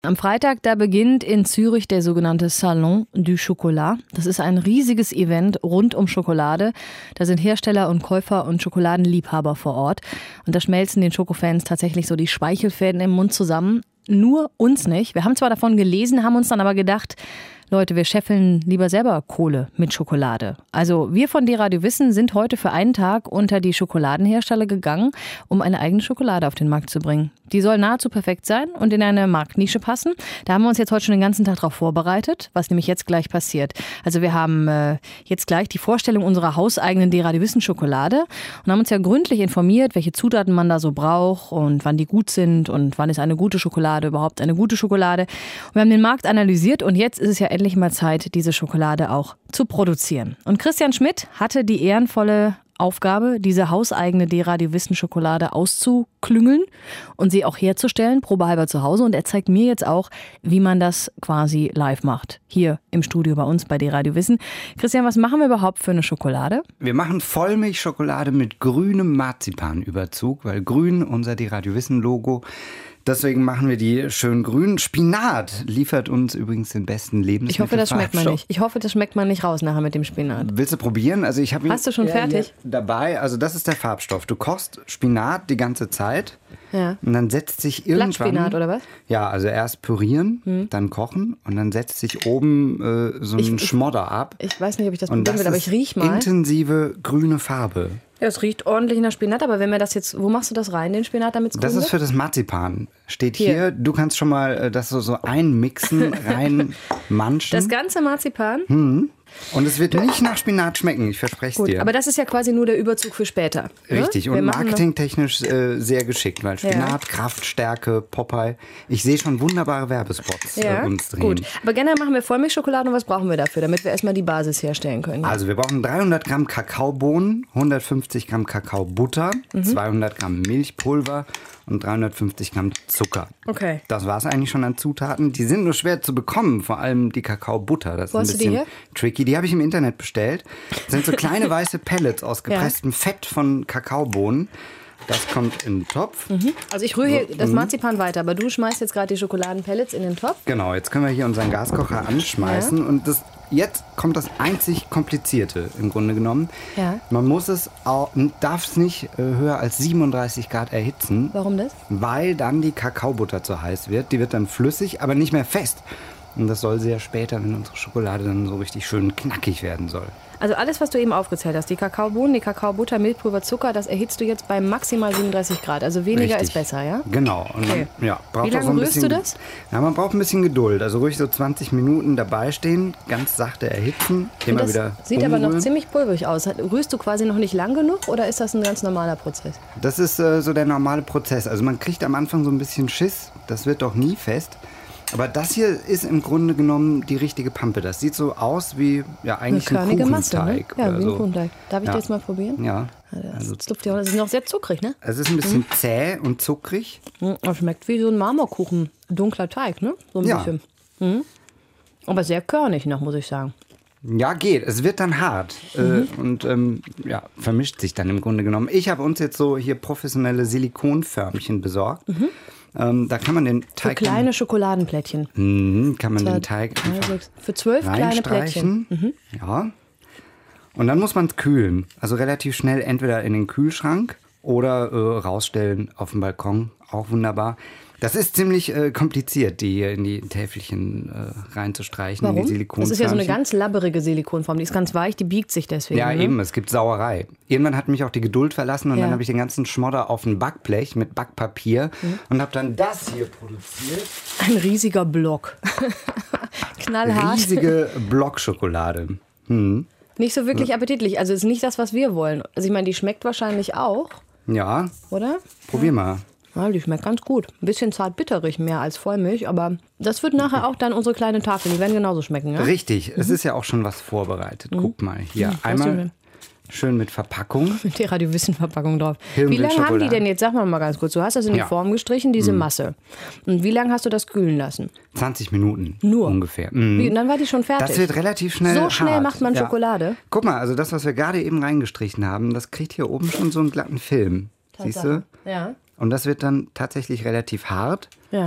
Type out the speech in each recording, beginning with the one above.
Am Freitag, da beginnt in Zürich der sogenannte Salon du Chocolat. Das ist ein riesiges Event rund um Schokolade. Da sind Hersteller und Käufer und Schokoladenliebhaber vor Ort. Und da schmelzen den Schokofans tatsächlich so die Speichelfäden im Mund zusammen. Nur uns nicht. Wir haben zwar davon gelesen, haben uns dann aber gedacht, Leute, wir scheffeln lieber selber Kohle mit Schokolade. Also wir von D-Radio Wissen sind heute für einen Tag unter die Schokoladenhersteller gegangen, um eine eigene Schokolade auf den Markt zu bringen. Die soll nahezu perfekt sein und in eine Marktnische passen. Da haben wir uns jetzt heute schon den ganzen Tag darauf vorbereitet, was nämlich jetzt gleich passiert. Also wir haben jetzt gleich die Vorstellung unserer hauseigenen D-Radio Wissen Schokolade und haben uns ja gründlich informiert, welche Zutaten man da so braucht und wann die gut sind und wann ist eine gute Schokolade überhaupt eine gute Schokolade. Und wir haben den Markt analysiert und jetzt ist es ja endlich mal Zeit, diese Schokolade auch zu produzieren. Und Christian Schmidt hatte die ehrenvolle Aufgabe, diese hauseigene D-Radio Wissen Schokolade auszuklüngeln und sie auch herzustellen, probehalber zu Hause. Und er zeigt mir jetzt auch, wie man das quasi live macht. Hier im Studio bei uns bei D-Radio Wissen. Christian, was machen wir überhaupt für eine Schokolade? Wir machen Vollmilchschokolade mit grünem Marzipanüberzug, weil grün unser D-Radio Wissen Logo. Deswegen machen wir die schön grün. Spinat liefert uns übrigens den besten Lebensmittelfarbstoff. Ich hoffe, das schmeckt man nicht. Ich hoffe, das schmeckt man nicht raus nachher mit dem Spinat. Willst du probieren? Also ich habe ihn Hast du schon fertig? Dabei. Also das ist der Farbstoff. Du kochst Spinat die ganze Zeit. Ja. Und dann setzt sich irgendwann... Blattspinat oder was? Ja, also erst pürieren, dann kochen und dann setzt sich oben so ein Schmodder ab. Ich weiß nicht, ob ich das probieren will, aber ich riech mal. Intensive grüne Farbe. Ja, es riecht ordentlich nach Spinat, aber wenn wir das jetzt, wo machst du das rein, den Spinat, damit es grün Das ist wird? für das Marzipan. Steht hier, du kannst schon mal das so einmixen, reinmanschen. Das ganze Marzipan? Und es wird nicht nach Spinat schmecken, ich verspreche es dir. Aber das ist ja quasi nur der Überzug für später. Richtig, ne? und marketingtechnisch sehr geschickt, weil Spinat, Kraft, Stärke, Popeye. Ich sehe schon wunderbare Werbespots uns drehen. Gut. Aber generell machen wir Vollmilchschokolade und was brauchen wir dafür, damit wir erstmal die Basis herstellen können? Also wir brauchen 300 Gramm Kakaobohnen, 150 Gramm Kakaobutter, 200 Gramm Milchpulver und 350 Gramm Zucker. Okay. Das war es eigentlich schon an Zutaten. Die sind nur schwer zu bekommen, vor allem die Kakaobutter. Das ist ein bisschen tricky. Die habe ich im Internet bestellt. Das sind so kleine weiße Pellets aus gepresstem Fett von Kakaobohnen. Das kommt in den Topf. Also ich rühre hier das Marzipan weiter, aber du schmeißt jetzt gerade die Schokoladenpellets in den Topf. Genau, jetzt können wir hier unseren Gaskocher anschmeißen und jetzt kommt das einzig Komplizierte im Grunde genommen. Ja. Man darf es nicht höher als 37 Grad erhitzen. Warum das? Weil dann die Kakaobutter zu heiß wird. Die wird dann flüssig, aber nicht mehr fest. Und das soll sehr später, wenn unsere Schokolade dann so richtig schön knackig werden soll. Also alles, was du eben aufgezählt hast, die Kakaobohnen, die Kakaobutter, Milchpulver, Zucker, das erhitzt du jetzt bei maximal 37 Grad. Also weniger ist besser, ja? Genau. Und dann, braucht Wie lange so ein rührst bisschen, du das? Ja, man braucht ein bisschen Geduld. Also ruhig so 20 Minuten dabei stehen, ganz sachte erhitzen, immer wieder sieht aber noch ziemlich pulverig aus. Rührst du quasi noch nicht lang genug oder ist das ein ganz normaler Prozess? Das ist so der normale Prozess. Also man kriegt am Anfang so ein bisschen Schiss. Das wird doch nie fest. Aber das hier ist im Grunde genommen die richtige Pampe. Das sieht so aus wie eigentlich eine körnige ein Masse, Kuchenteig. ne? Ja, wie ein so. Kuchenteig. Darf ich das jetzt mal probieren? Ja. Das ist noch sehr zuckrig, ne? Es ist ein bisschen zäh und zuckrig. Das schmeckt wie so ein Marmorkuchen. Dunkler Teig, ne? So ein bisschen. Aber sehr körnig noch, muss ich sagen. Ja, geht. Es wird dann hart und vermischt sich dann im Grunde genommen. Ich habe uns jetzt so hier professionelle Silikonförmchen besorgt. Da kann man den Teig... Für kleine Schokoladenplättchen. Kann man den Teig für 12 kleine Plättchen. Ja. Und dann muss man es kühlen. Also relativ schnell entweder in den Kühlschrank oder rausstellen auf dem Balkon. Auch wunderbar. Das ist ziemlich kompliziert, die hier in die Täfelchen reinzustreichen. Warum? In die Silikonförmchen. Das ist ja so eine ganz labberige Silikonform. Die ist ganz weich, die biegt sich deswegen. Ja, eben. Es gibt Sauerei. Irgendwann hat mich auch die Geduld verlassen und Ja. dann habe ich den ganzen Schmodder auf ein Backblech mit Backpapier und habe dann das hier produziert. Ein riesiger Block. Knallhart. Riesige Blockschokolade. Nicht so wirklich appetitlich. Also ist nicht das, was wir wollen. Also ich meine, die schmeckt wahrscheinlich auch, Ja, oder? probier mal. Ja, die schmeckt ganz gut. Ein bisschen zart-bitterig mehr als Vollmilch, aber das wird nachher auch dann unsere kleine Tafel. Die werden genauso schmecken, ja? Richtig, es ist ja auch schon was vorbereitet. Guck mal, hier einmal schön mit Verpackung. Mit der Radio-Wissen-Verpackung drauf. Wie Hirnbild lange haben die Schokolade. denn jetzt? Sag mal ganz kurz. Du hast das in die Form gestrichen, diese Masse. Und wie lange hast du das kühlen lassen? 20 Minuten Nur? ungefähr. Wie, und dann war die schon fertig? Das wird relativ schnell So schnell hart. macht man Schokolade? Guck mal, also das, was wir gerade eben reingestrichen haben, das kriegt hier oben schon so einen glatten Film. Siehst du? Ja. Und das wird dann tatsächlich relativ hart. Ja.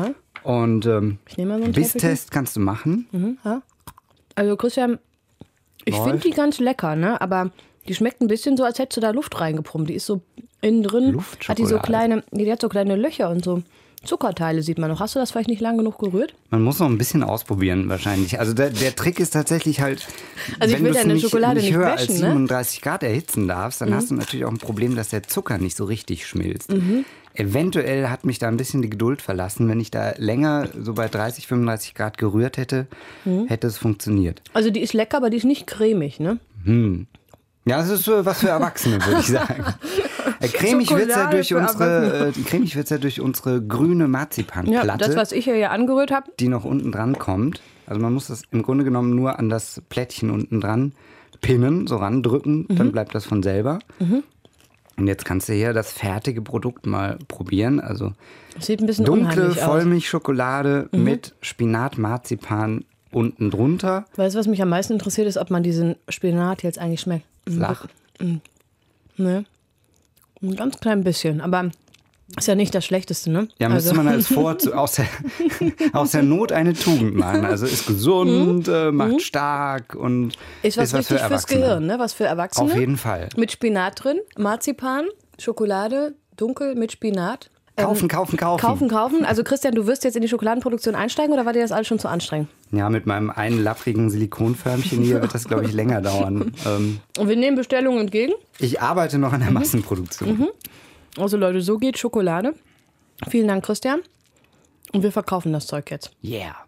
Und Ich nehme mal so einen Bisstest kannst du machen. Ja. Also Christian, ich finde die ganz lecker, ne? Aber die schmeckt ein bisschen so, als hättest du da Luft reingepumpt. Die ist so innen drin, hat die so kleine, die hat so kleine Löcher und so Zuckerteile sieht man noch. Hast du das vielleicht nicht lang genug gerührt? Man muss noch ein bisschen ausprobieren wahrscheinlich. Also der Trick ist tatsächlich halt, also wenn du deine Schokolade nicht höher wäschen, als 37 Grad erhitzen darfst, dann hast du natürlich auch ein Problem, dass der Zucker nicht so richtig schmilzt. Eventuell hat mich da ein bisschen die Geduld verlassen. Wenn ich da länger so bei 30, 35 Grad gerührt hätte, hätte es funktioniert. Also die ist lecker, aber die ist nicht cremig, ne? Ja, das ist so was für Erwachsene, würde ich sagen. Cremig wird es ja durch unsere grüne Marzipanplatte, ja, das, was ich hier angerührt habe, die noch unten dran kommt. Also man muss das im Grunde genommen nur an das Plättchen unten dran pinnen, so randrücken, dann bleibt das von selber. Und jetzt kannst du hier das fertige Produkt mal probieren. Also sieht ein bisschen dunkle unheimlich aus. Vollmilchschokolade mit Spinat-Marzipan unten drunter. Weißt du, was mich am meisten interessiert, ist, ob man diesen Spinat jetzt eigentlich schmeckt. Flach. Ne? Ein ganz klein bisschen, aber ist ja nicht das Schlechteste, ne? Ja, müsste man als aus der Not eine Tugend machen. Also ist gesund, macht stark und ist was richtig für fürs Gehirn, ne? Was für Erwachsene. Auf jeden Fall. Mit Spinat drin, Marzipan, Schokolade, dunkel mit Spinat. Kaufen. Kaufen. Also Christian, du wirst jetzt in die Schokoladenproduktion einsteigen oder war dir das alles schon zu anstrengend? Ja, mit meinem einen lapprigen Silikonförmchen hier wird das, glaube ich, länger dauern. Und wir nehmen Bestellungen entgegen? Ich arbeite noch an der Massenproduktion. Also Leute, so geht Schokolade. Vielen Dank, Christian. Und wir verkaufen das Zeug jetzt. Yeah.